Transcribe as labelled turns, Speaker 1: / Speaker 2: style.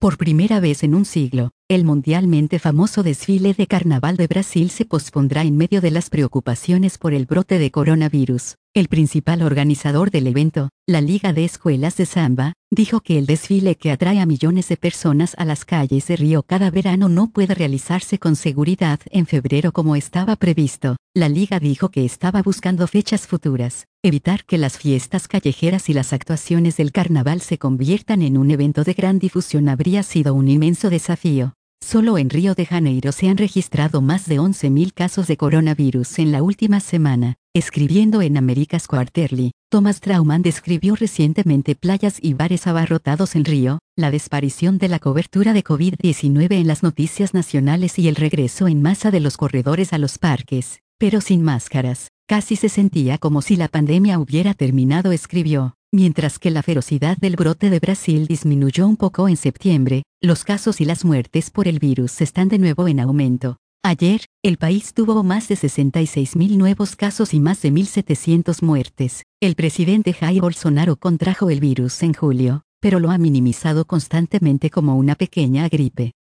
Speaker 1: Por primera vez en un siglo, el mundialmente famoso desfile de Carnaval de Brasil se pospondrá en medio de las preocupaciones por el brote de coronavirus. El principal organizador del evento, la Liga de Escuelas de Samba, dijo que el desfile que atrae a millones de personas a las calles de Río cada verano no puede realizarse con seguridad en febrero como estaba previsto. La Liga dijo que estaba buscando fechas futuras. Evitar que las fiestas callejeras y las actuaciones del carnaval se conviertan en un evento de gran difusión habría sido un inmenso desafío. Solo en Río de Janeiro se han registrado más de 11.000 casos de coronavirus en la última semana. Escribiendo en America's Quarterly, Thomas Trauman describió recientemente playas y bares abarrotados en Río, la desaparición de la cobertura de COVID-19 en las noticias nacionales y el regreso en masa de los corredores a los parques, pero sin máscaras. Casi se sentía como si la pandemia hubiera terminado, escribió. Mientras que la ferocidad del brote de Brasil disminuyó un poco en septiembre, los casos y las muertes por el virus están de nuevo en aumento. Ayer, el país tuvo más de 66.000 nuevos casos y más de 1.700 muertes. El presidente Jair Bolsonaro contrajo el virus en julio, pero lo ha minimizado constantemente como una pequeña gripe.